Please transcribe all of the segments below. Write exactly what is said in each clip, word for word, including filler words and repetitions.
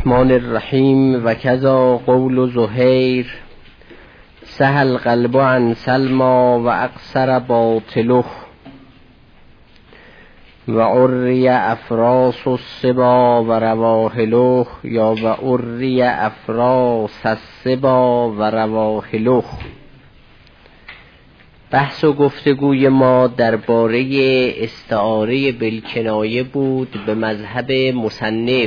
الرحمن الرحیم و کذا قول زهیر سهل قلب عن سلما و اقصر باطله و عری افراس السبا و رواحله یا و عری افراس السبا و رواحله. بحث و گفتگوی ما درباره استعاره بالکنایه بود به مذهب مصنف.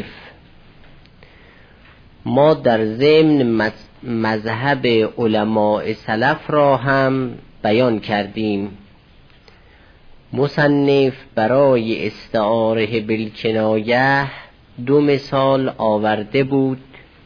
ما در ضمن مذهب علماء سلف را هم بیان کردیم. مصنف برای استعاره بالکنایه دو مثال آورده بود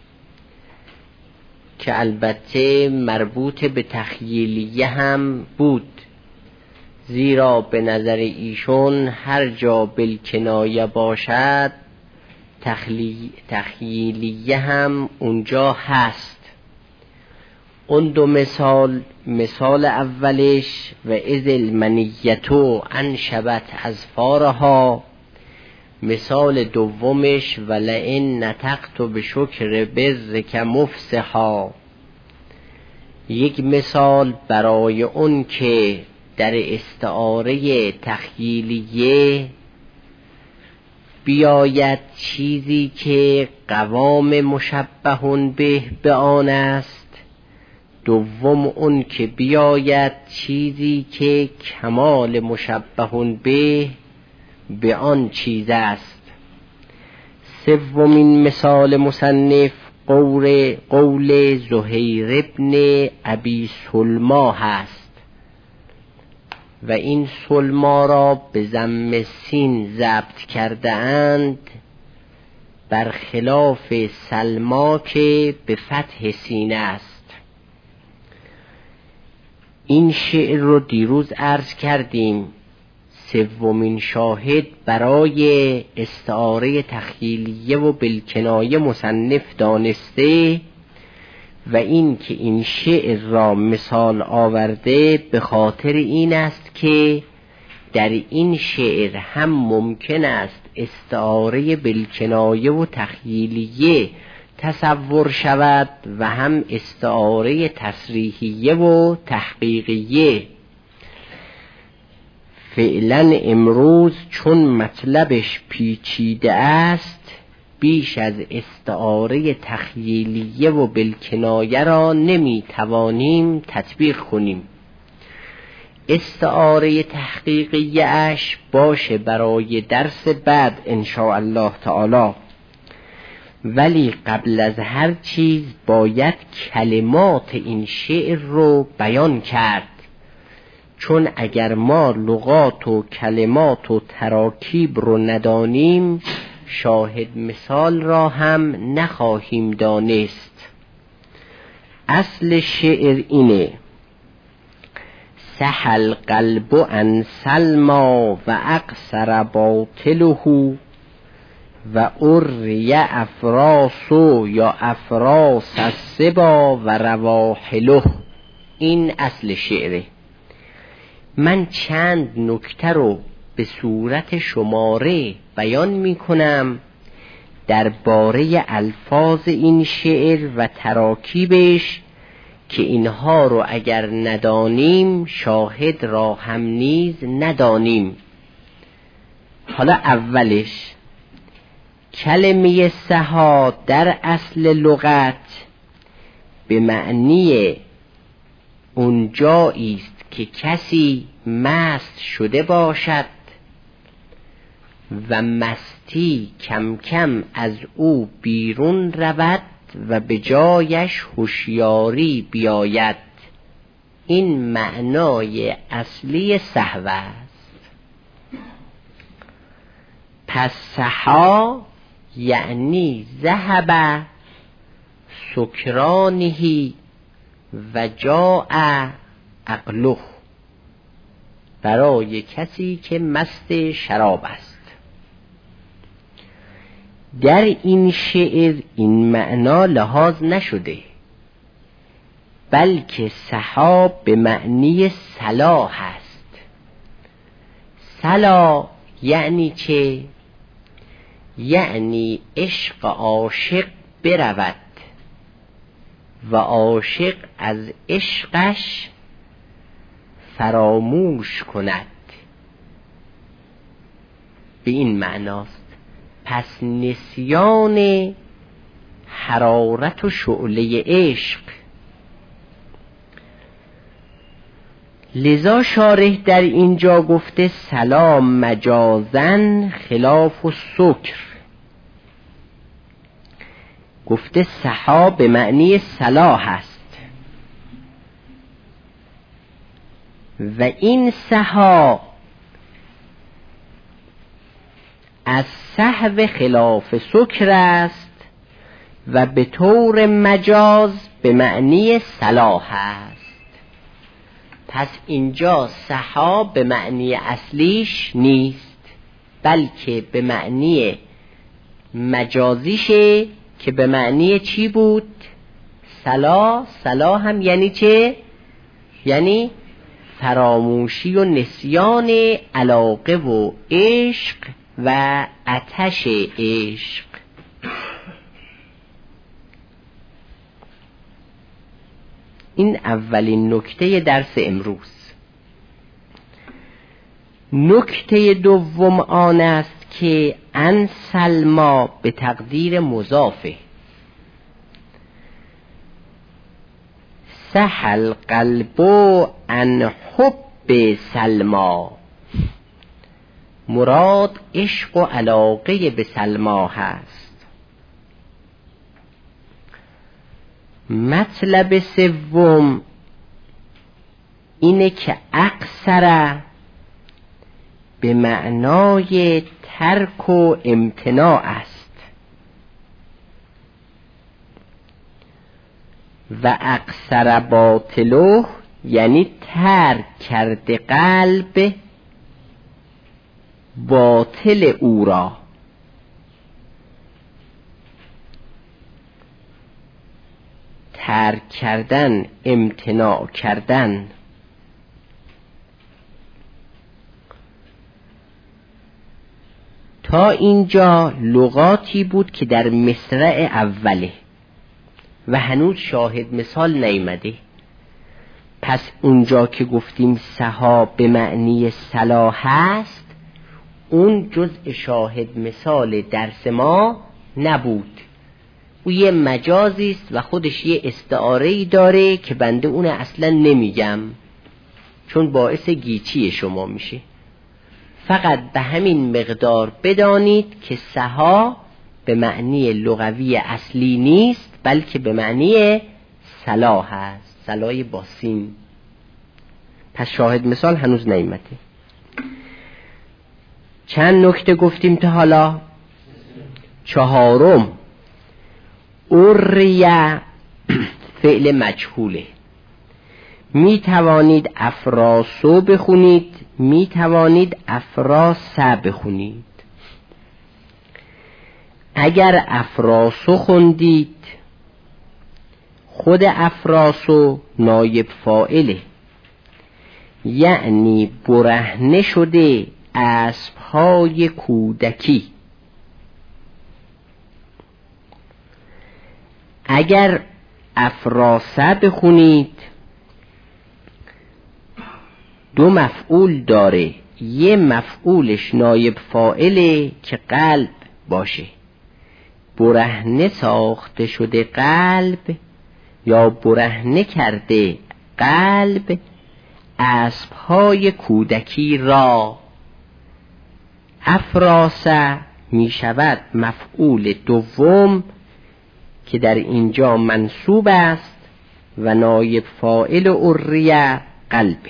که البته مربوط به تخییلیه هم بود، زیرا به نظر ایشون هر جا بالکنایه باشد تخلی... تخییلیه هم اونجا هست. اون دو مثال، مثال اولش و اذ المنیتو انشبت اظفارها، مثال دومش ولئن نطقت بشکر برک مفسحا. یک مثال برای اون که در استعاره تخییلیه بیاید چیزی که قوام مشبهون به به آن است، دوم اون که بیاید چیزی که کمال مشبهون به به آن چیز است. سومین مثال مصنف قول قول زهیر ابن ابی سلما هست و این سلما را به ضم سین ضبط کرده اند، برخلاف سلما که به فتح سین است. این شعر رو دیروز عرض کردیم. سومین شاهد برای استعاره تخییلیه و بالکنایه مصنف دانسته و این که این شعر را مثال آورده به خاطر این است که در این شعر هم ممکن است استعاره بالکنایه و تخییلیه تصور شود و هم استعاره تصریحیه و تحقیقیه. فعلا امروز چون مطلبش پیچیده است بیش از استعاره تخییلیه و بالکنایه را نمی توانیم تطبیق کنیم. استعاره تحقیقیه اش باشه برای درس بعد ان شاء الله تعالی، ولی قبل از هر چیز باید کلمات این شعر رو بیان کرد، چون اگر ما لغات و کلمات و تراکیب رو ندانیم شاهد مثال را هم نخواهیم دانست. اصل شعر اینه: سهل قلب عن سلما و اقصر باطله و عری افراسو یا افراس السبا و رواحله. این اصل شعره. من چند نکته رو به صورت شماره بیان می کنم درباره الفاظ این شعر و تراکیبش که اینها رو اگر ندانیم شاهد را هم نیز ندانیم. حالا اولش کلمه سها در اصل لغت به معنی اون جایی است که کسی مست شده باشد و مستی کم کم از او بیرون رود و به جایش هوشیاری بیاید. این معنای اصلی سهو است. پس سها یعنی ذهب سکرانه و جاء عقله، برای کسی که مست شراب است. در این شعر این معنا لحاظ نشده، بلکه سها به معنی صلاح است. صلاح یعنی چه؟ یعنی عشق عاشق برود و عاشق از عشقش فراموش کند. به این معناست. پس نسیان حرارت و شعله عشق. لذا شارح در اینجا گفته سلام مجازن خلاف و سکر. گفته سحا به معنی صلاح است و این سحا از سهو خلاف سکر است و به طور مجاز به معنی صلاح است. پس اینجا سحا به معنی اصلیش نیست، بلکه به معنی مجازیشه که به معنی چی بود؟ صلاح. صلاح هم یعنی چه؟ یعنی فراموشی و نسیان علاقه و عشق و آتش عشق. این اولین نکته درس امروز. نکته دوم آن است که ان سلما به تقدیر مضافه. سهل قلب ان حب سلما. مراد عشق و علاقه به سلما هست. مطلب سوم اینه که اکثر به معنای ترک و امتناع است و اکثر باطلو یعنی ترک کرده قلب باطل او را. ترک کردن، امتناع کردن. تا اینجا لغاتی بود که در مصرع اوله و هنوز شاهد مثال نیامده. پس اونجا که گفتیم سحا به معنی صلاح است، اون جزء شاهد مثال درس ما نبود. او یه مجازی است و خودش یه استعاره‌ای داره که بنده اون اصلا نمیگم چون باعث گیچی شما میشه. فقط به همین مقدار بدانید که سحا به معنی لغوی اصلی نیست، بلکه به معنی صلاح است. صلاح با سین. پس شاهد مثال هنوز نیامده. چند نکته گفتیم تا حالا؟ چهارم اوریه فعل مجهوله. می توانید افراسو بخونید، می توانید افراسا بخونید. اگر افراسو خوندید، خود افراسو نایب فاعله، یعنی برهنه شده اسب‌های کودکی. اگر افراسه بخونید، دو مفعول داره. یه مفعولش نایب فاعله که قلب باشه. برهنه ساخته شده قلب یا برهنه کرده قلب اسب‌های کودکی را. افراسه می شود مفعول دوم که در اینجا منصوب است و نایب فاعل اوریه قلبه.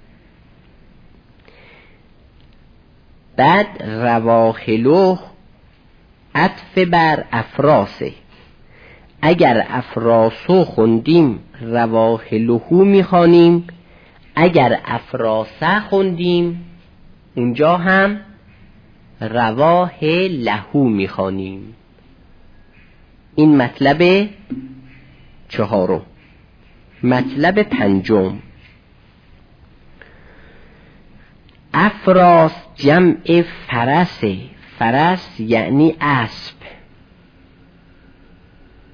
بعد رواحلو عطف بر افراسه. اگر افراسو خوندیم رواحلهو میخوانیم، اگر افراسه خوندیم اونجا هم رواح لهو میخوانیم. این مطلب چهارم. مطلب پنجم، افراس جمع فرسه. فرس یعنی اسب.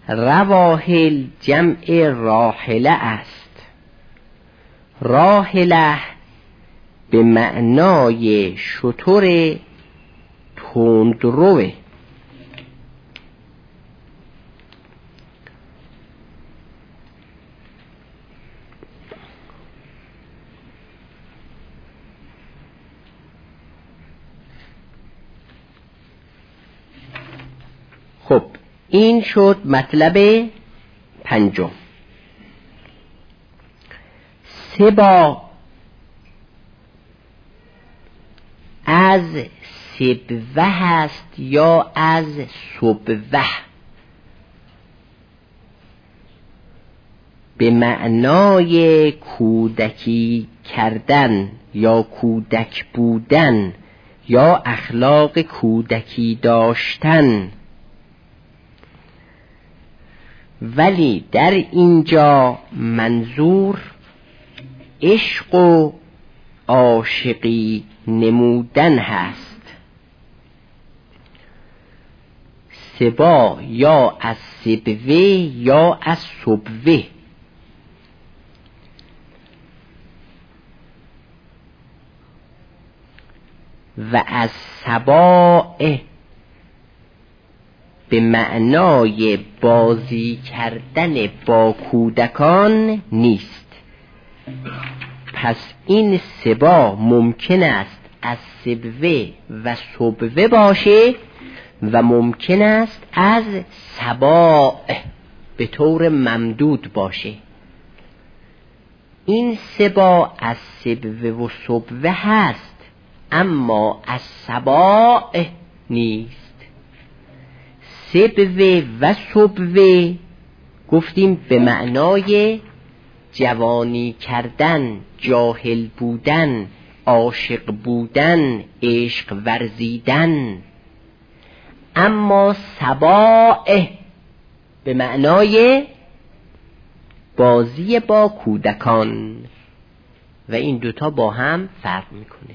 رواحل جمع راحله است. راحله به معنای شتر تندروه. خب این شد مطلب پنجم. سبا از سبوه هست یا از صبوه؟ به معنای کودکی کردن یا کودک بودن یا اخلاق کودکی داشتن. ولی در اینجا منظور عشق و عاشقی نمودن هست. سبا یا از سبوه یا از صبوه. و از سباع به معنای بازی کردن با کودکان نیست. پس این سبا ممکن است از سبوه و صبوه باشه و ممکن است از سباع به طور ممدود باشه. این سبا از سبوه و صبوه هست اما از سباع نیست. سبوه و صبوه گفتیم به معنای جوانی کردن، جاهل بودن، عاشق بودن، عشق ورزیدن. اما سباع به معنای بازی با کودکان و این دوتا با هم فرق میکنه.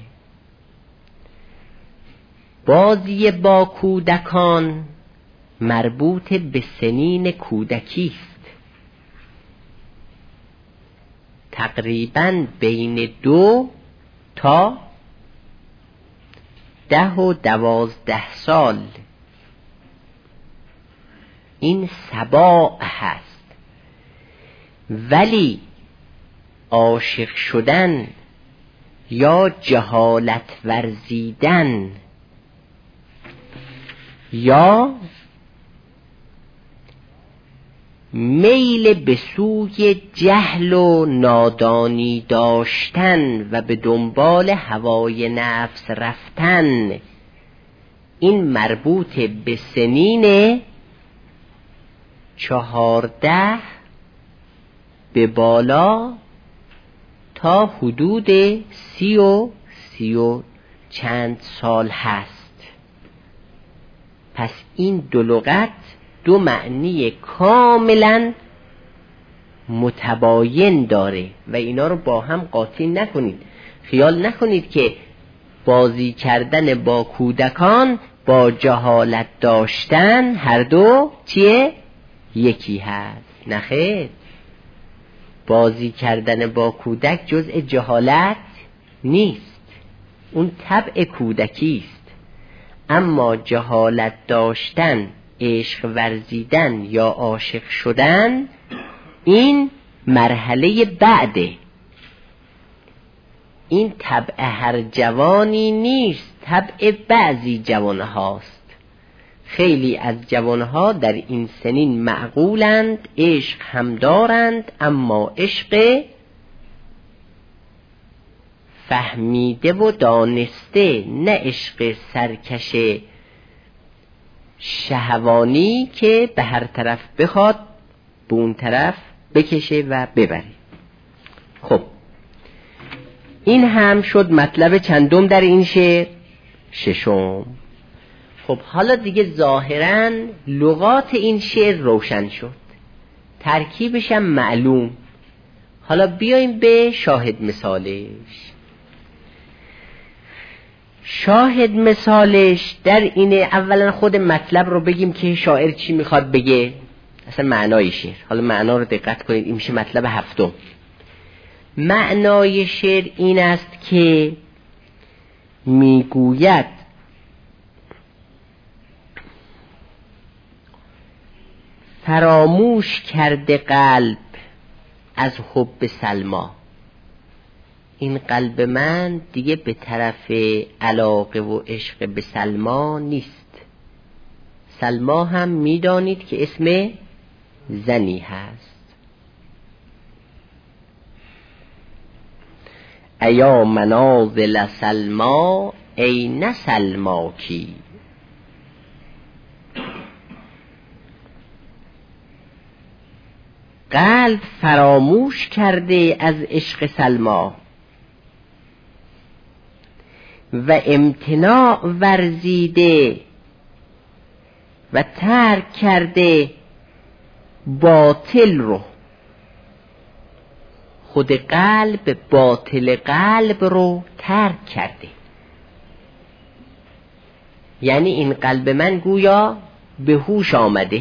بازی با کودکان مربوط به سنین کودکی است، تقریباً بین دو تا ده و دوازده سال. این سباع هست. ولی عاشق شدن یا جهالت ورزیدن یا میل به سوی جهل و نادانی داشتن و به دنبال هوای نفس رفتن، این مربوط به سنین چهارده به بالا تا حدود سی و سی و چند سال هست. پس این دو لغت دو معنی کاملا متباین داره و اینا رو با هم قاطی نکنید. خیال نکنید که بازی کردن با کودکان با جهالت داشتن هر دو چیه؟ یکی هست. نخیر، بازی کردن با کودک جزء جهالت نیست، اون طبع کودکی است. اما جهالت داشتن، عشق ورزیدن یا عاشق شدن، این مرحله بعده. این طبع هر جوانی نیست، طبع بعضی جوان هاست. خیلی از جوانها در این سنین معقولند، عشق هم دارند، اما عشق فهمیده و دانسته، نه عشق سرکش شهوانی که به هر طرف بخواد به اون طرف بکشه و ببره. خب این هم شد مطلب چندم در این شعر؟ ششم. خب حالا دیگه ظاهراً لغات این شعر روشن شد، ترکیبش هم معلوم. حالا بیایم به شاهد مثالش. شاهد مثالش در اینه، اولا خود مطلب رو بگیم که شاعر چی میخواد بگه. اصلا معنای شعر. حالا معنا رو دقت کنید، این میشه مطلب هفتم. معنای شعر این است که میگوید فراموش کرده قلب از حب سلما. این قلب من دیگه به طرف علاقه و عشق به سلما نیست. سلما هم میدانید که اسم زنی هست. ایا منازل سلما این سلما کی. قلب فراموش کرده از عشق سلما و امتناع ورزیده و ترک کرده باطل رو. خود قلب باطل قلب رو ترک کرده. یعنی این قلب من گویا به هوش آمده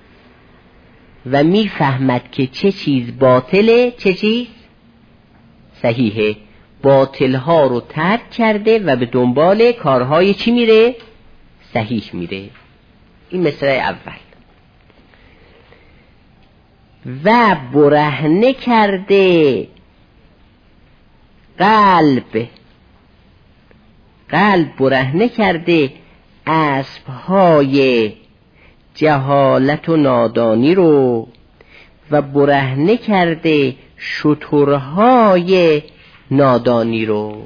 و میفهمد که چه چیز باطله چه چیز صحیحه. باطل ها رو ترک کرده و به دنبال کارهای چی میره؟ صحیح میره. این مصرع اول. و برهنه کرده قلب قلب برهنه کرده اسبهای جهالت و نادانی رو و برهنه کرده شترهای نادانی رو.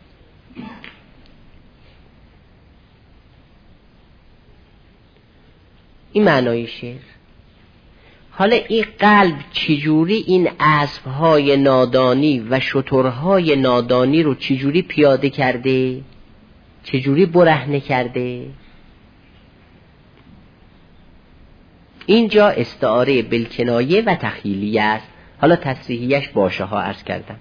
این معنای شعر. حالا این قلب چجوری این اسبهای نادانی و شترهای نادانی رو چجوری پیاده کرده؟ چجوری برهنه کرده؟ اینجا استعاره بالکنایه و تخیلیه است. حالا تصریحیش باشه ها عرض کردم.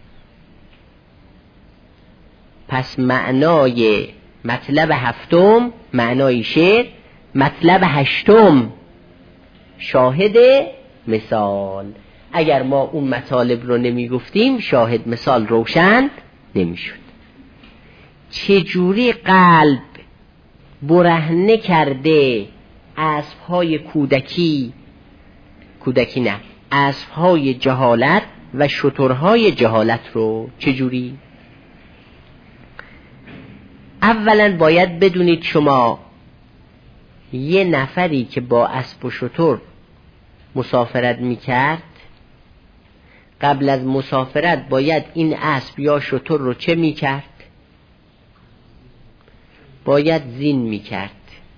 پس معنای مطلب هفتم معنای شعر، مطلب هشتم شاهد مثال. اگر ما اون مطالب رو نمی گفتیم شاهد مثال روشن نمی شد. چجوری قلب برهنه کرده اسبهای کودکی کودکی نه اسبهای جهالت و شترهای جهالت رو چجوری؟ اولا باید بدونید شما یه نفری که با اسب و شتر مسافرت میکرد، قبل از مسافرت باید این اسب یا شتر رو چه میکرد؟ باید زین میکرد،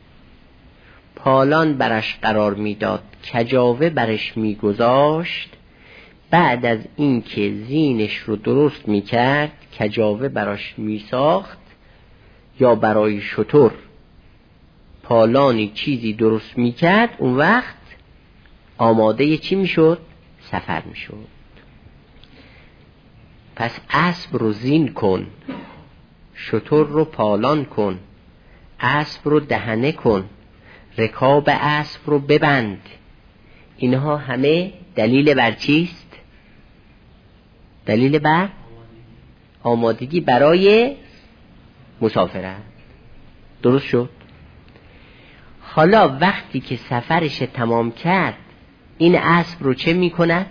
پالان برش قرار میداد، کجاوه برش میگذاشت. بعد از اینکه زینش رو درست میکرد کجاوه براش میساخت، یا برای شتر پالانی چیزی درست میکرد، اون وقت آماده چی میشد؟ سفر میشد. پس اسب رو زین کن، شتر رو پالان کن، اسب رو دهنه کن، رکاب اسب رو ببند. اینها همه دلیل بر چیست؟ دلیل بر آمادگی برای مسافرت. درست شد؟ حالا وقتی که سفرش تمام کرد این اسب رو چه می کند؟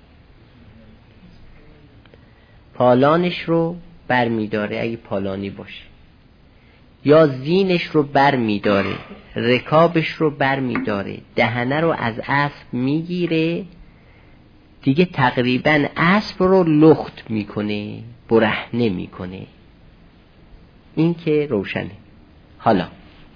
پالانش رو بر می داره اگه پالانی باشه، یا زینش رو بر می داره، رکابش رو بر می داره، دهنه رو از اسب می گیره، دیگه تقریبا اسب رو لخت می کنه، برهنه می کنه. این که روشنه. حالا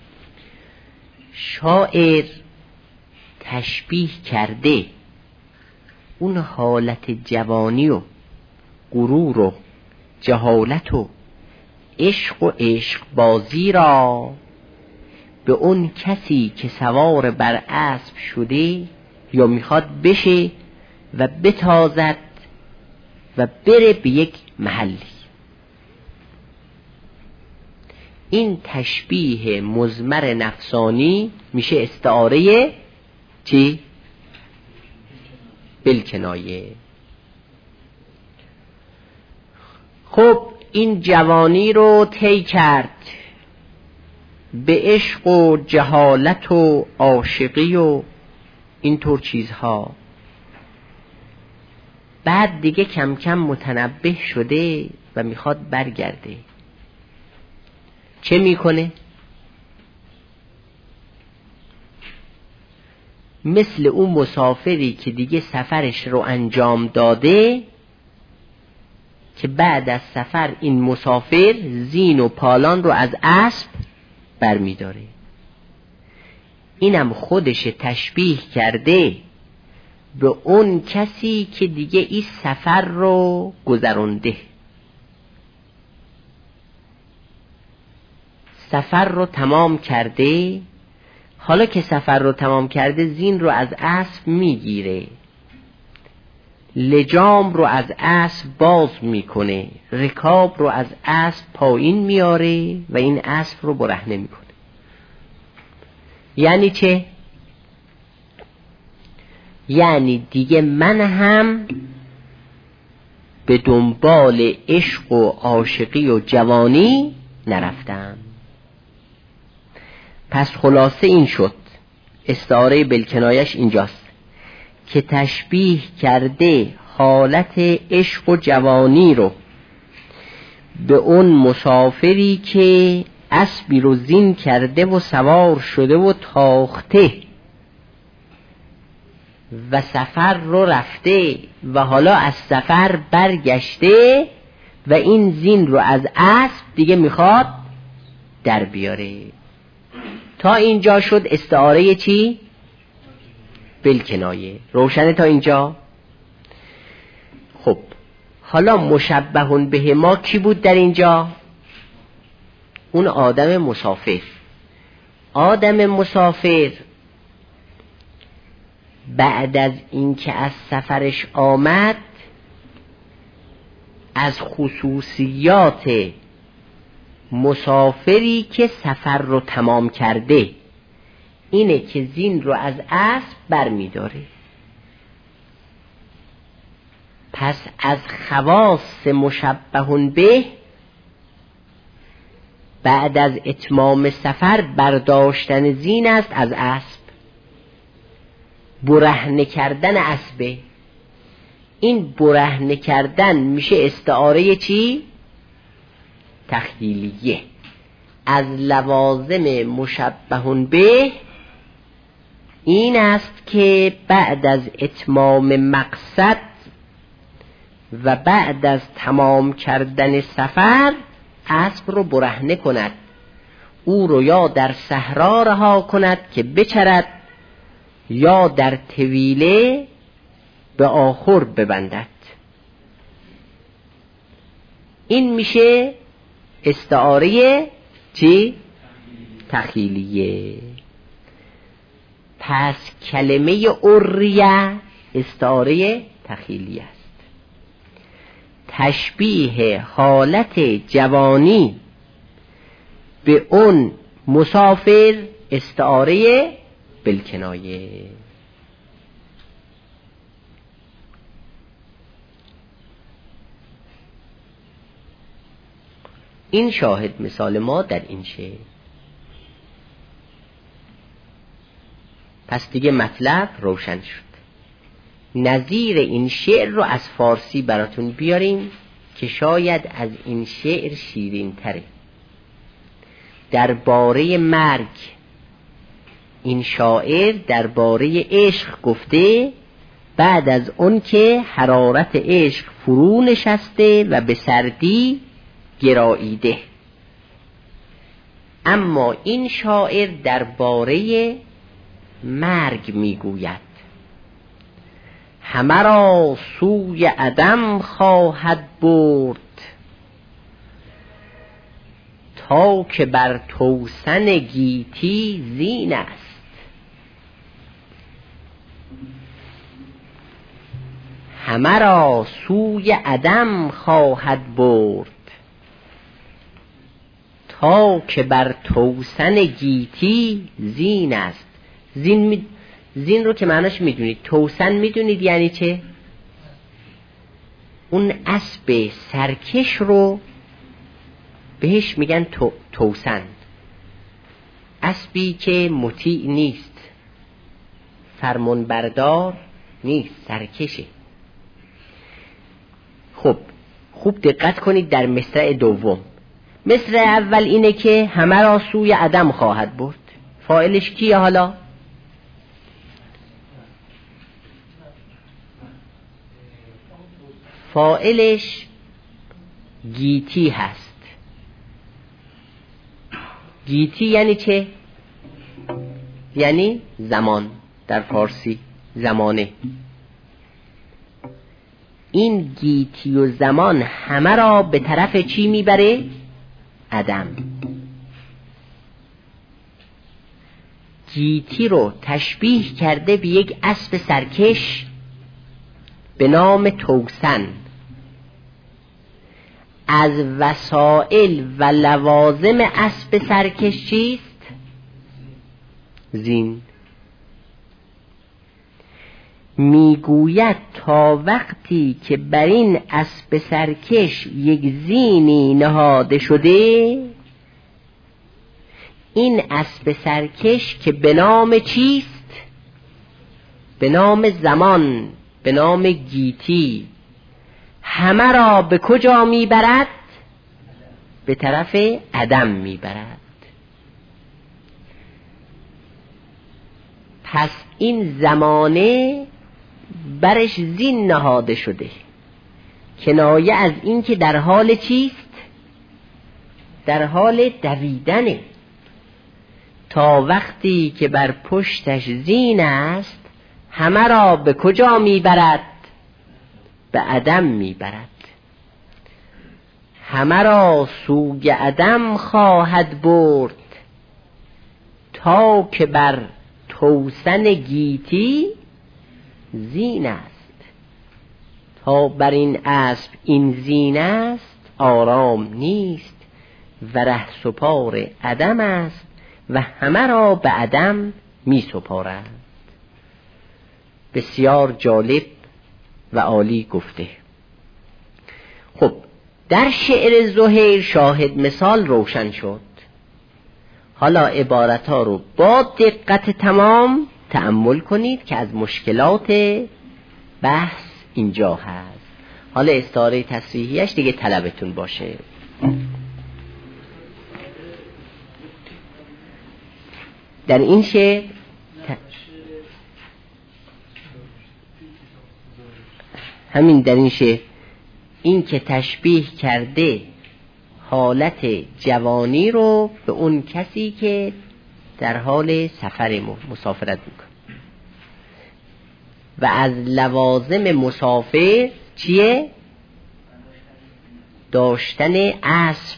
شاعر تشبیه کرده اون حالت جوانی و غرور و جهالت و عشق و عشق بازی را به اون کسی که سوار بر اسب شده یا میخواد بشه و بتازد و بره به یک محلی. این تشبیه مضمر نفسانی میشه استعاره چی؟ بالکنایه. خب این جوانی رو طی کرد به عشق و جهالت و عاشقی و اینطور چیزها، بعد دیگه کم کم متنبه شده و میخواد برگرده. چه میکنه؟ مثل اون مسافری که دیگه سفرش رو انجام داده، که بعد از سفر این مسافر زین و پالان رو از اسب برمیداره. اینم خودش تشبیه کرده به اون کسی که دیگه این سفر رو گذرونده، سفر رو تمام کرده. حالا که سفر رو تمام کرده زین رو از اسب میگیره، لجام رو از اسب باز میکنه، رکاب رو از اسب پایین میاره و این اسب رو برهنه میکنه. یعنی چه؟ یعنی دیگه من هم به دنبال عشق و عاشقی و جوانی نرفتم. پس خلاصه این شد، استعاره بالکنایش اینجاست که تشبیه کرده حالت عشق و جوانی رو به اون مسافری که اسبی رو زین کرده و سوار شده و تاخته و سفر رو رفته و حالا از سفر برگشته و این زین رو از اسب دیگه میخواد در بیاره. تا اینجا شد استعاره چی؟ بالکنایه. روشنه تا اینجا؟ خب حالا مشبهون به ما کی بود در اینجا؟ اون آدم مسافر. آدم مسافر بعد از اینکه از سفرش آمد، از خصوصیات مسافری که سفر رو تمام کرده اینه که زین رو از اسب بر می داره. پس از خواص مشبهون به بعد از اتمام سفر برداشتن زین است از اسب، برهنه کردن اسبه. این برهنه کردن میشه استعاره چی؟ تخیلیه. از لوازم مشبهون به این است که بعد از اتمام مقصد و بعد از تمام کردن سفر اسب رو برهنه کند، او رو یا در صحرا رها کند که بچرد یا در طویله به آخر ببندد. این میشه استعاره چی؟ تخیلیه. پس کلمه اریه استعاره تخیلیه است. تشبیه حالت جوانی به اون مسافر استعاره بالکنایه. این شاهد مثال ما در این شعر. پس دیگه مطلب روشن شد. نظیر این شعر رو از فارسی براتون بیاریم که شاید از این شعر شیرین تره. درباره مرگ این شاعر درباره عشق گفته، بعد از اون که حرارت عشق فرو نشسته و به سردی گراییده. اما این شاعر درباره مرگ میگوید همه را سوی عدم خواهد برد، تا که بر توسن گیتی زین است. همه را سوی عدم خواهد برد، تا که بر توسن گیتی زین است. زین می... زین رو که معناش میدونید. توسن میدونید یعنی چه؟ اون اسب سرکش رو بهش میگن تو، توسن. اسبی که مطیع نیست، فرمان بردار نیست، سرکشه. خب خوب دقت کنید در مصرع دوم. مصرع اول اینه که همه را سوی عدم خواهد برد. فاعلش کیه حالا؟ فاعلش گیتی هست. گیتی یعنی چه؟ یعنی زمان، در فارسی زمانه. این گیتی و زمان همه را به طرف چی میبره؟ عدم. گیتی رو تشبیه کرده به یک اسب سرکش به نام توسن. از وسائل و لوازم اسب سرکش چیست؟ زین. میگوید تا وقتی که بر این اسب سرکش یک زینی نهاده شده، این اسب سرکش که به نام چیست؟ به نام زمان، به نام گیتی، همه را به کجا میبرد؟ به طرف عدم میبرد. پس این زمانه برش زین نهاده شده، کنایه از این که در حال چیست؟ در حال دویدنه. تا وقتی که بر پشتش زین است، همه را به کجا میبرد؟ به عدم میبرد. همه را سوی عدم خواهد برد، تا که بر توسن گیتی زین است. تا بر این اسب این زین است، آرام نیست و ره سپار عدم است و همه را به عدم می سپارد. بسیار جالب و عالی گفته. خب در شعر زهیر شاهد مثال روشن شد. حالا عبارتها رو با دقت تمام تأمل کنید که از مشکلات بحث اینجا هست. حالا استعاره تصریحیش دیگه طلبتون باشه. در این شعر همین در این شعر این که تشبیه کرده حالت جوانی رو به اون کسی که در حال سفر مسافرت میکنه. و از لوازم مسافر چیه؟ داشتن اسب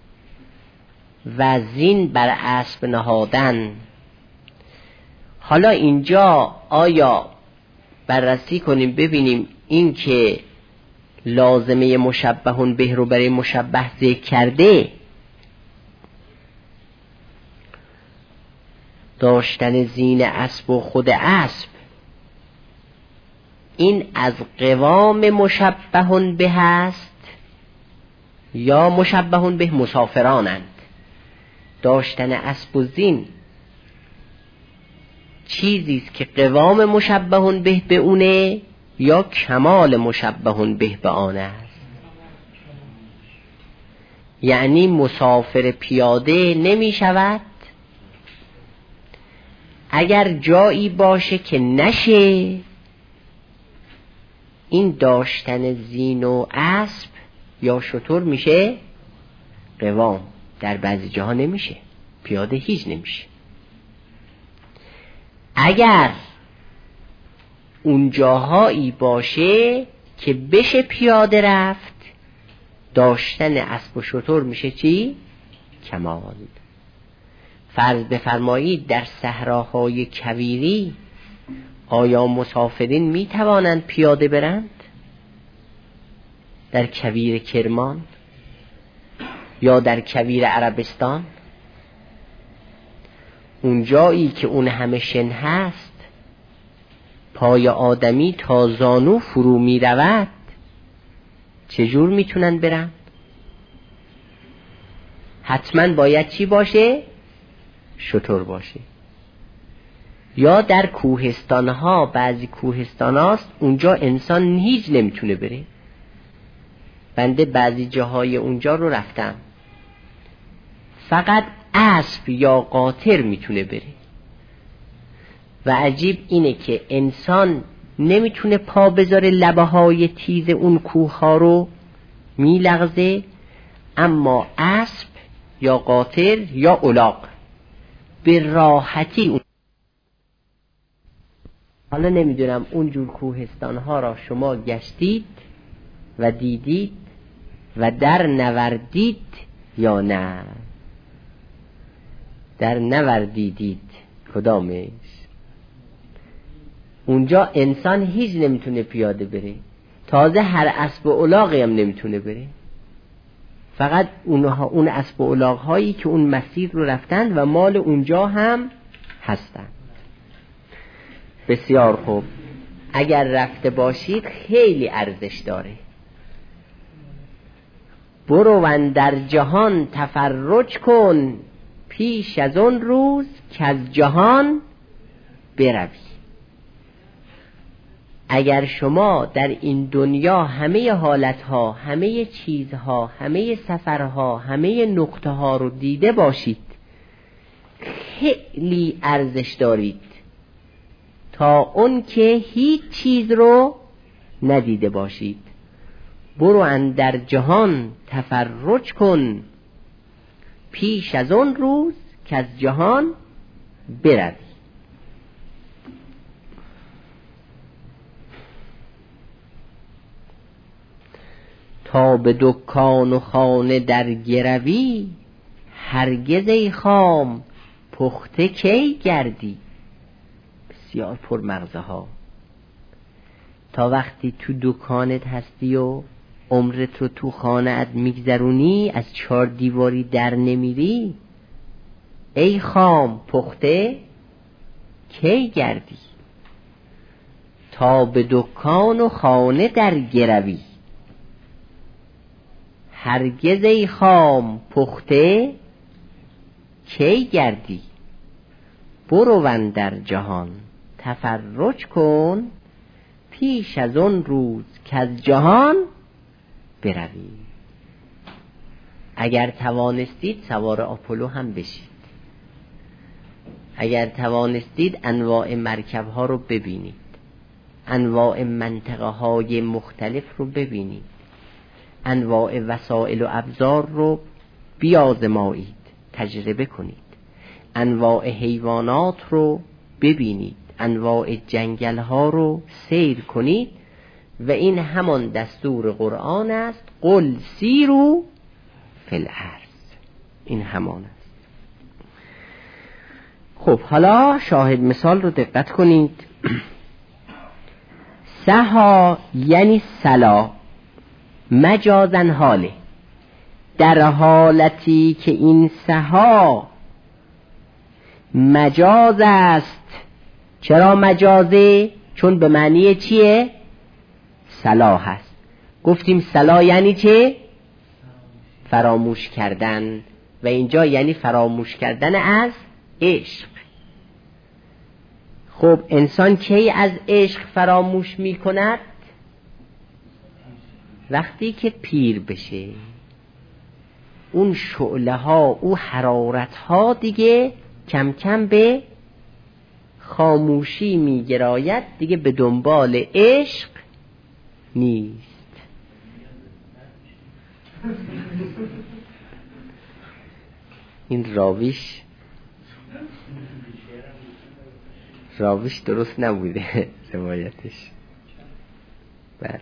و زین بر اسب نهادن. حالا اینجا آیا بررسی کنیم ببینیم این که لازمه مشبهون به رو برای مشبه ذکر کرده، داشتن زین اسب و خود اسب، این از قوام مشبهون به هست یا مشبهون به مسافرانند؟ داشتن اسب و زین چیزیست که قوام مشبهون به به اونه یا کمال مشبهون به به آن است؟ یعنی مسافر پیاده نمی شود؟ اگر جایی باشه که نشه، این داشتن زین و اسب یا شتر میشه قوام. در بعضی جاها نمیشه، پیاده هیچ نمیشه. اگر اون جاهایی باشه که بشه پیاده رفت، داشتن اسب و شتر میشه چی؟ کمال. فرض بفرمایید در صحراهای کویری آیا مسافرین میتوانند پیاده برند؟ در کویر کرمان یا در کویر عربستان، اون جایی که اون همه شن هست، پای آدمی تا زانو فرو می رود چجور میتونن برن؟ حتما باید چی باشه؟ شتر باشه. یا در کوهستان ها، بعضی کوهستان هاست اونجا انسان هیچ نمیتونه بره. بنده بعضی جاهای اونجا رو رفتم، فقط اسب یا قاطر میتونه بره. و عجیب اینه که انسان نمیتونه پا بذاره، لبه های تیز اون کوه ها رو میلغزه، اما اسب یا قاطر یا الاغ به راحتی اون. حالا نمیدونم اونجور کوهستان ها را شما گشتید و دیدید و در نوردید یا نه؟ در نوردیدید کدامش؟ اونجا انسان هیچ نمیتونه پیاده بره، تازه هر اسب و الاغی هم نمیتونه بره، فقط اونها اون اسب و الاغ هایی که اون مسیر رو رفتند و مال اونجا هم هستند. بسیار خوب، اگر رفته باشید خیلی ارزش داره. برو در جهان تفرج کن، پیش از اون روز که از جهان بروی. اگر شما در این دنیا همه حالتها، همه چیزها، همه سفرها، همه نقطه ها رو دیده باشید، خیلی ارزش دارید تا اون که هیچ چیز رو ندیده باشید. برو اندر جهان تفرج کن، پیش از اون روز که از جهان بروی. تا به دکان و خانه در گروی، هرگز ای خام پخته کی گردی. بسیار پر مغزه ها. تا وقتی تو دکانت هستی و عمرت رو تو خانه‌ات میگذرونی، از چهار دیواری در نمیری، ای خام پخته کی گردی. تا به دکان و خانه در گروی، هرگز ای خام پخته کی گردی. برو اندر جهان تفرج کن، پیش از اون روز که از جهان بروی. اگر توانستید سوار آپولو هم بشید، اگر توانستید انواع مرکب ها رو ببینید، انواع منطقه های مختلف رو ببینید، انواع وسایل و ابزار رو بیازمایید، تجربه کنید، انواع حیوانات رو ببینید، انواع جنگل ها رو سیر کنید. و این همان دستور قرآن است، قل سیروا فی الارض. این همان است. خب حالا شاهد مثال رو دقت کنید. سها یعنی سلا، مجازن حاله، در حالتی که این سها مجاز است. چرا مجازه؟ چون به معنی چیه؟ سلا هست. گفتیم سلا یعنی چه؟ فراموش کردن، و اینجا یعنی فراموش کردن از عشق. خب انسان کی از عشق فراموش می کند؟ وقتی که پیر بشه، اون شعله ها، اون حرارت ها دیگه کم کم به خاموشی می گراید، دیگه به دنبال عشق نیست. این راویش راویش درست نبوده روایتش. بله.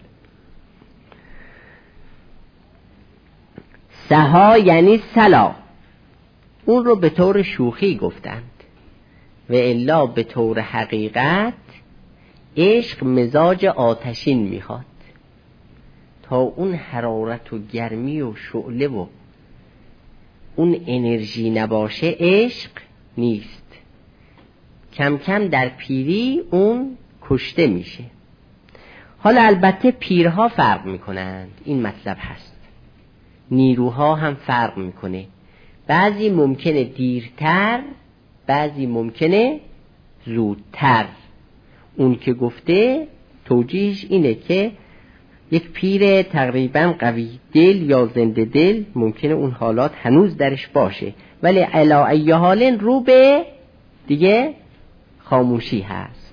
سها یعنی سلا، اون رو به طور شوخی گفتند، و الا به طور حقیقت عشق مزاج آتشین میخواد. تا اون حرارت و گرمی و شعله و اون انرژی نباشه عشق نیست. کم کم در پیری اون کشته میشه. حالا البته پیرها فرق میکنند، این مطلب هست، نیروها هم فرق میکنه، بعضی ممکنه دیرتر، بعضی ممکنه زودتر. اون که گفته توجیهش اینه که یک پیر تقریبا قوی دل یا زنده دل ممکنه اون حالات هنوز درش باشه، ولی علی ای حال رو به دیگه خاموشی هست.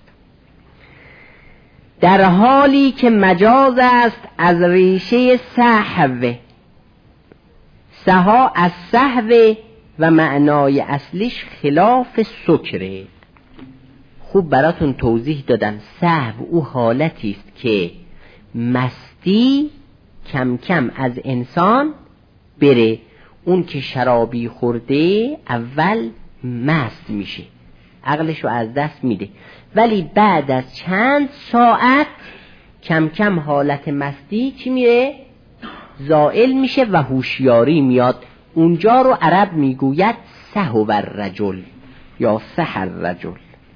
در حالی که مجاز است از ریشه سهو، سها از سهو و معنای اصلیش خلاف سکره. خوب براتون توضیح دادم. سهو او حالتی است که مستی کم کم از انسان بره. اون که شرابی خورده اول مست میشه، عقلشو از دست میده، ولی بعد از چند ساعت کم کم حالت مستی چی میره؟ زائل میشه و هوشیاری میاد. اونجا رو عرب میگوید سهو الرجل یا سهر الرجل.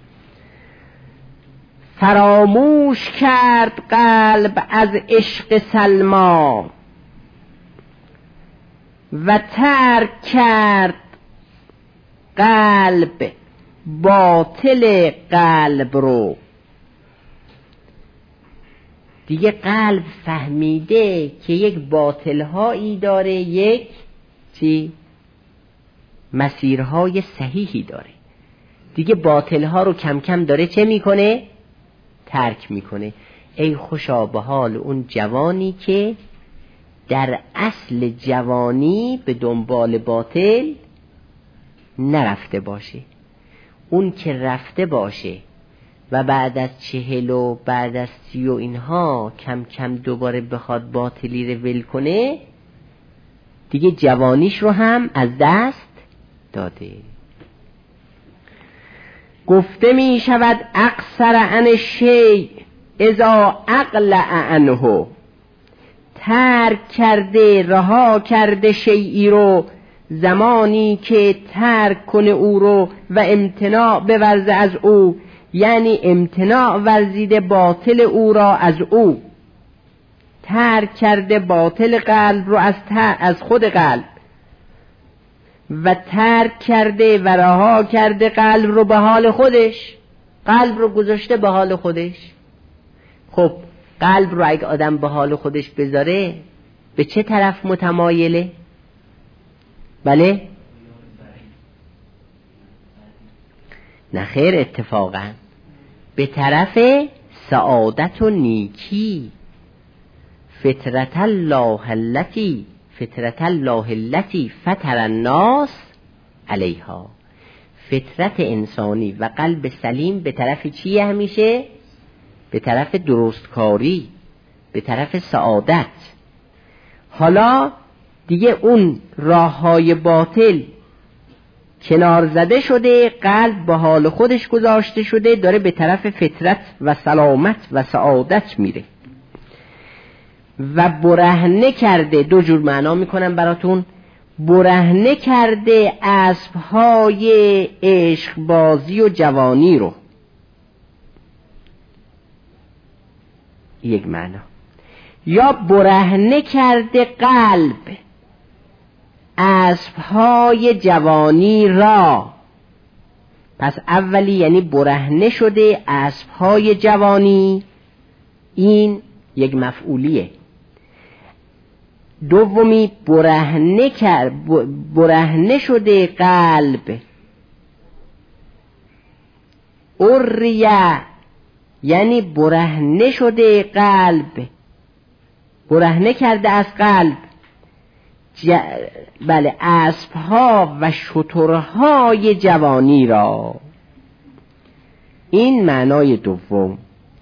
فراموش کرد قلب از عشق سلما و ترک کرد قلب باطل قلب رو. دیگه قلب فهمیده که یک باطل هایی داره، یک چی؟ مسیرهای صحیحی داره. دیگه باطل ها رو کم کم داره چه میکنه؟ ترک میکنه. ای خوشا به حال اون جوانی که در اصل جوانی به دنبال باطل نرفته باشه. اون که رفته باشه و بعد از چهل و بعد از سی و اینها کم کم دوباره بخواد باطلی رو ول کنه، دیگه جوانیش رو هم از دست داده. گفته می شود اقصر عن شیء اذا اقلع عنه. ترک کرده، رها کرده شیئی رو زمانی که ترک کنه او رو و امتناع بورزه از او، یعنی امتناع ورزیده باطل او را از او. ترک کرده باطل قلب رو از, از خود قلب و ترک کرده و رها کرده قلب رو به حال خودش. قلب رو گذاشته به حال خودش. خب قلب رو اگه آدم به حال خودش بذاره به چه طرف متمایله؟ بله؟ نه خیر، اتفاقا به طرف سعادت و نیکی. فطرت الله التي فطرت الله التي فطر الناس علیها. فطرت انسانی و قلب سلیم به طرف چیه همیشه؟ به طرف درستکاری، به طرف سعادت. حالا دیگه اون راههای باطل کنار زده شده، قلب به حال خودش گذاشته شده، داره به طرف فطرت و سلامت و سعادت میره و برهنه کرده. دو جور معنا میکنم براتون. برهنه کرده اسبهای عشق بازی و جوانی رو، یک معنا. یا برهنه کرده قلب اسبهای جوانی را. پس اولی یعنی برهنه شده اسبهای جوانی، این یک مفعولیه. دومی برهنه کرد برهنه شده قلب اریه، یعنی برهنه شده قلب، برهنه کرده از قلب ج... بله اسبها و شترهای جوانی را. این معنای دوم.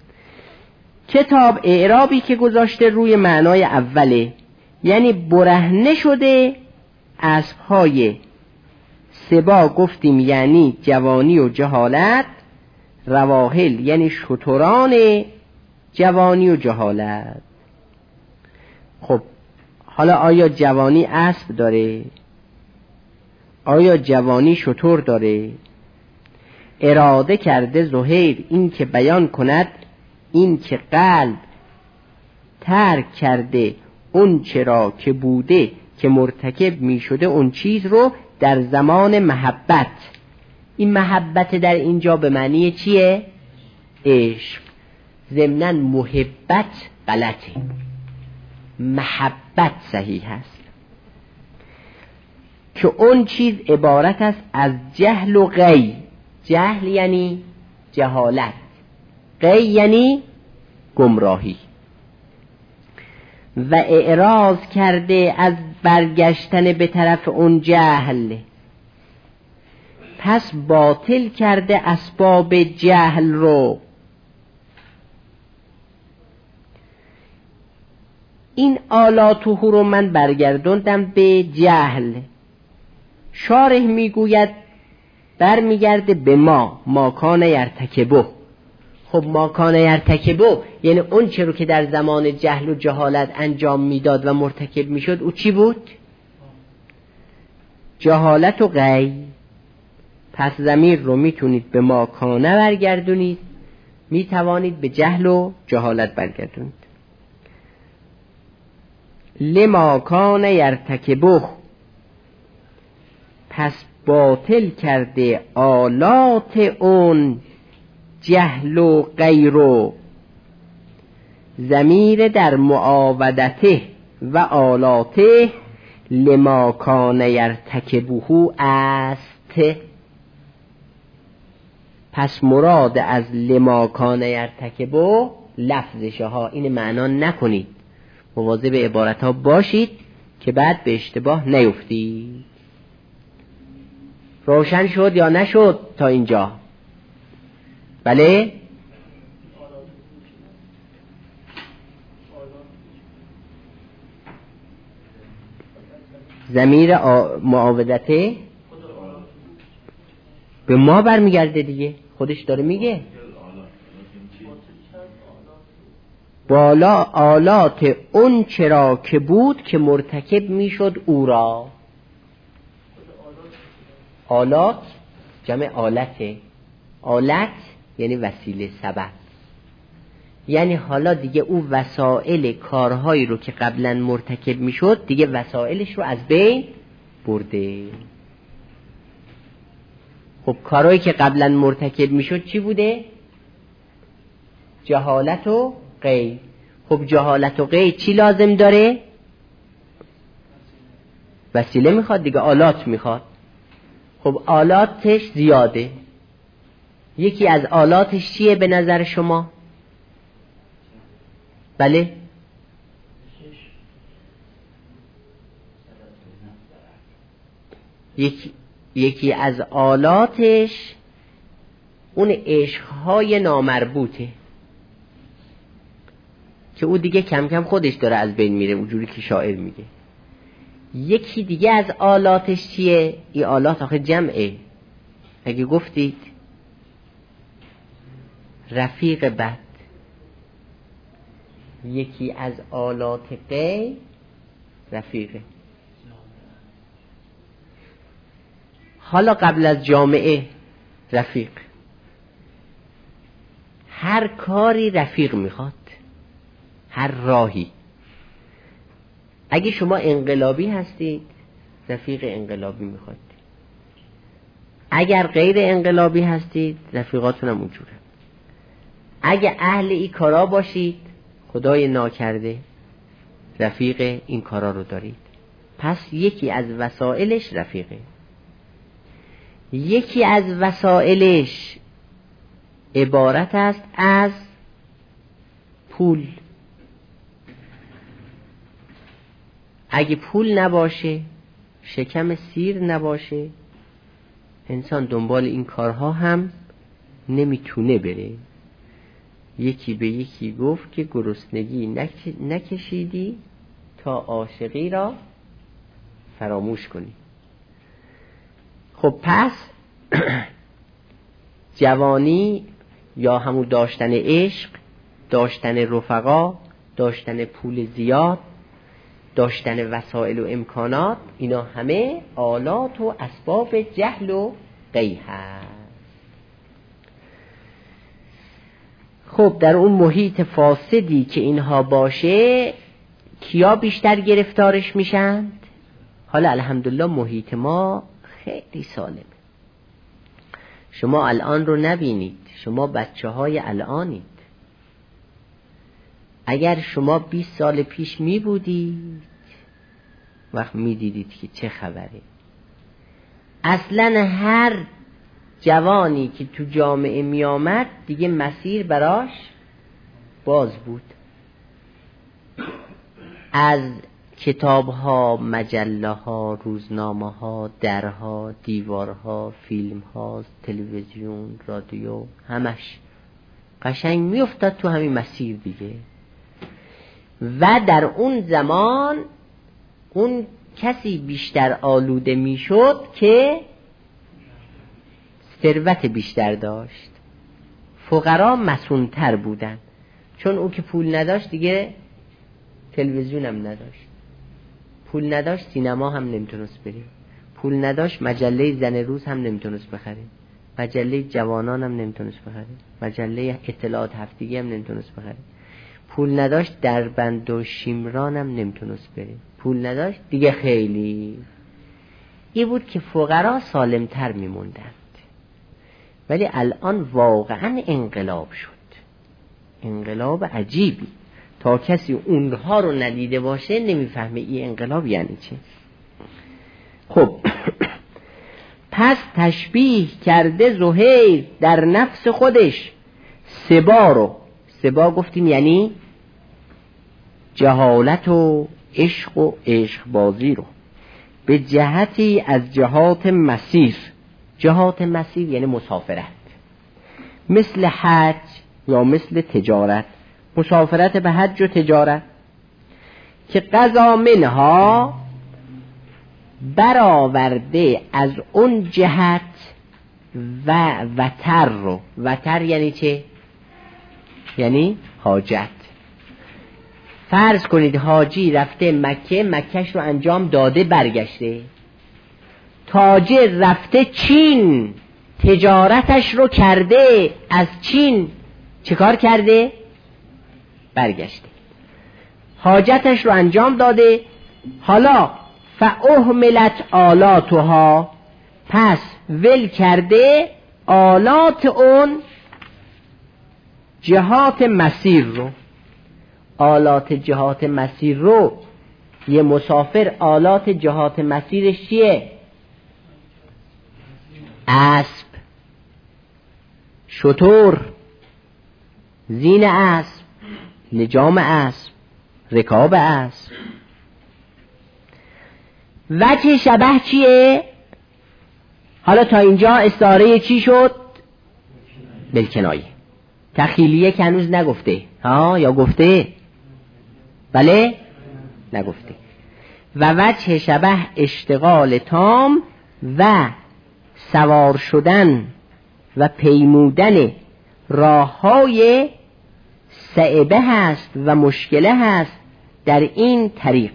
کتاب اعرابی که گذاشته روی معنای اوله، یعنی برهنه شده اسبهای سبا گفتیم یعنی جوانی و جهالت، رواحل یعنی شتران جوانی و جهالت. خب حالا آیا جوانی اسب داره؟ آیا جوانی شتر داره؟ اراده کرده زهیر این که بیان کند این که قلب ترک کرده اون چرا که بوده که مرتکب می شده اون چیز رو در زمان محبت. این محبت در اینجا به معنی چیه؟ عشق. ضمناً محبت غلطه، محبت صحیح هست که اون چیز عبارت است از جهل و غی. جهل یعنی جهالت، غی یعنی گمراهی. و اعراض کرده از برگشتن به طرف اون جهل، پس باطل کرده اسباب جهل رو. این آلاتو رو من برگردوندم به جهل. شارح میگوید برمیگرده به ما ما کان یرتکبه. خب ما کان یرتکبه یعنی اون چه رو که در زمان جهل و جهالت انجام میداد و مرتکب میشد او چی بود؟ جهالت و غی. پس ضمیر رو میتونید به ما کانه برگردونید، میتوانید به جهل و جهالت برگردونید. لما کان یرتکبه، پس باطل کرده آلات اون جهل و غیرو. ضمیر در معاودته و آلاته لما کان یرتکبه است. پس مراد از لما کان یرتکبه لفظشه ها. این معنا نکنید، مواظب عبارت ها باشید که بعد به اشتباه نیفتید. روشن شد یا نشد تا اینجا؟ بله؟ ضمیر معاودته به ما برمیگرده دیگه، خودش داره میگه. بالا آلات اون چرا که بود که مرتکب میشد او را. آلات جمع آلته. آلت یعنی وسیله، سبب. یعنی حالا دیگه او وسایل کارهایی رو که قبلا مرتکب میشد دیگه وسایلش رو از بین برده. خب کارهایی که قبلا مرتکب میشد چی بوده؟ جهالت و غی. خب جهالت و غی چی لازم داره؟ وسیله میخواد دیگه، آلات میخواد. خب آلاتش زیاده. یکی از آلاتش چیه به نظر شما؟ بله؟ یکی یکی از آلاتش اون عشقهای نامربوطه که او دیگه کم کم خودش داره از بین میره، اونجوری که شاعر میگه. یکی دیگه از آلاتش چیه؟ این آلات آخه جمعه. اگه گفتید رفیق بد، یکی از آلات غی رفیقه. حالا قبل از جامعه رفیق، هر کاری رفیق میخواد، هر راهی. اگه شما انقلابی هستید رفیق انقلابی میخواد، اگر غیر انقلابی هستید رفیقاتون هم اونجوره. اگه اهل این کارا باشید خدای ناکرده رفیق این کارا رو دارید. پس یکی از وسائلش رفیقه. یکی از وسائلش عبارت است از پول. اگه پول نباشه، شکم سیر نباشه، انسان دنبال این کارها هم نمیتونه بره. یکی به یکی گفت که گرسنگی نکشیدی تا عاشقی را فراموش کنی. خب پس جوانی یا همون داشتن عشق، داشتن رفقا، داشتن پول زیاد، داشتن وسایل و امکانات، اینا همه آلات و اسباب جهل و غی هست. خب در اون محیط فاسدی که اینها باشه کیا بیشتر گرفتارش میشند؟ حالا الحمدلله محیط ما خیلی سالمه. شما الان رو نبینید، شما بچه های الانید. اگر شما بیست سال پیش می بودید وقت می دیدید که چه خبره. اصلا هر جوانی که تو جامعه می آمد دیگه مسیر براش باز بود. از کتاب‌ها، مجله‌ها، روزنامه‌ها، درها، دیوارها، فیلم‌ها، تلویزیون، رادیو، همش قشنگ میافتاد تو همین مسیر دیگه. و در اون زمان اون کسی بیشتر آلوده میشد که ثروت بیشتر داشت. فقرا مسون‌تر بودن، چون اون که پول نداشت دیگه تلویزیون هم نداشت، پول نداشت سینما هم نمیتونست بره، پول نداشت مجله زن روز هم نمیتونست بخره، مجله جوانان هم نمیتونست بخره، مجله اطلاعات هفتگی هم نمیتونست بخره، پول نداشت دربند و شیمران هم نمیتونست بره، پول نداشت دیگه. خیلی این بود که فقرا سالمتر میموندند. ولی الان واقعا انقلاب شد، انقلاب عجیبی. تا کسی اونها رو ندیده باشه نمیفهمه این انقلاب یعنی چه. خب پس تشبیه کرده زهیر در نفس خودش سبا رو، سبا گفتیم یعنی جهالت و عشق و عشق بازی رو، به جهتی از جهات مسیر. جهات مسیر یعنی مسافرت، مثل حج یا مثل تجارت، مسافرت به حج و تجارت، که قضا منها برآورده از اون جهت و وتر رو. وتر یعنی چه؟ یعنی حاجت. فرض کنید حاجی رفته مکه، مکهش رو انجام داده برگشته. تاجر رفته چین، تجارتش رو کرده، از چین چه کار کرده؟ برگشته، حاجتش رو انجام داده. حالا فاهملت آلاتها، پس ول کرده آلات اون جهات مسیر رو. آلات جهات مسیر رو یه مسافر آلات جهات مسیرش چیه؟ اسب، شتر، زین اسب، لجام اسب، رکاب اسب. وجه شبه چیه؟ حالا تا اینجا استعاره چی شد؟ بالکنایه. تخیلیه که هنوز نگفته ها، یا گفته؟ بله نگفته. و وجه شبه اشتغال تام و سوار شدن و پیمودن راههای صعبه هست و مشکله هست در این طریق،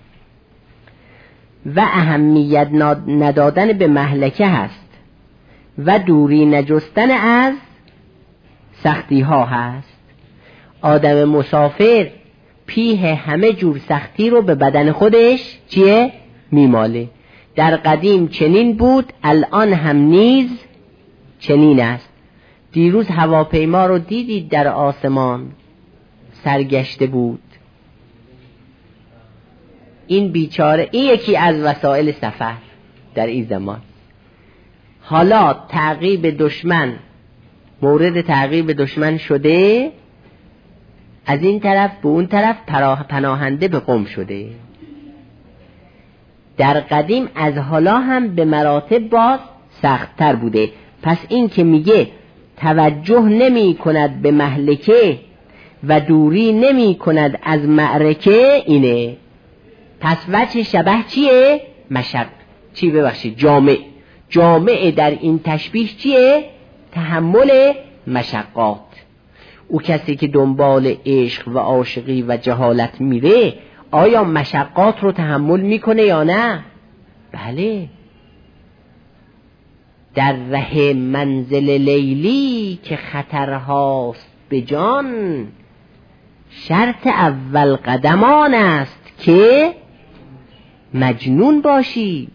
و اهمیت ندادن به مهلکه هست و دوری نجستن از سختی ها هست. آدم مسافر پیه همه جور سختی رو به بدن خودش چیه؟ میماله. در قدیم چنین بود، الان هم نیز چنین است. دیروز هواپیما رو دیدید در آسمان سرگشته بود. این بیچاره، این یکی از وسایل سفر در این زمان. حالا تعقیب دشمن، مورد تعقیب دشمن شده، از این طرف به اون طرف پناهنده به قم شده. در قدیم از حالا هم به مراتب باز سخت‌تر بوده. پس این که میگه توجه نمی کند به مهلکه و دوری نمی کند از معرکه، اینه. پس وجه شبه چیه؟ مشق چی ببخشید جامع. جامع در این تشبیه چیه؟ تحمل مشقات. او کسی که دنبال عشق و عاشقی و جهالت میره، آیا مشقات رو تحمل میکنه یا نه؟ بله. در ره منزل لیلی که خطرهاست به جان. شرط اول قدمان است که مجنون باشی.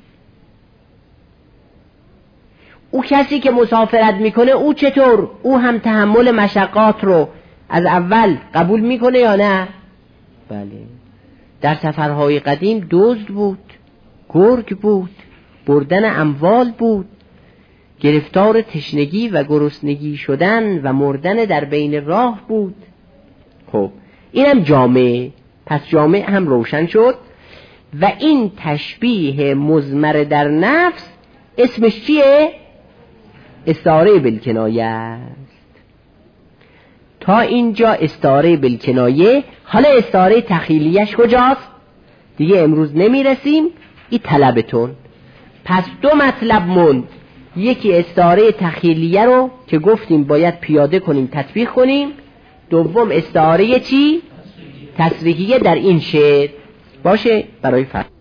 او کسی که مسافرت میکنه او چطور؟ او هم تحمل مشقات رو از اول قبول میکنه یا نه؟ بله. در سفرهای قدیم دزد بود، گرگ بود، بردن اموال بود، گرفتار تشنگی و گرسنگی شدن و مردن در بین راه بود. خب اینم جامعه، پس جامعه هم روشن شد. و این تشبیه مضمر در نفس اسمش چیه؟ استعاره بالکنایه است. تا اینجا استعاره بالکنایه. حالا استعاره تخیلیش کجاست؟ دیگه امروز نمیرسیم، این طلبتون. پس دو مطلب موند. یکی استعاره تخیلیه رو که گفتیم باید پیاده کنیم، تطبیق کنیم. دوم استعاره چی؟ تصریحیه در این شعر باشه برای فرق.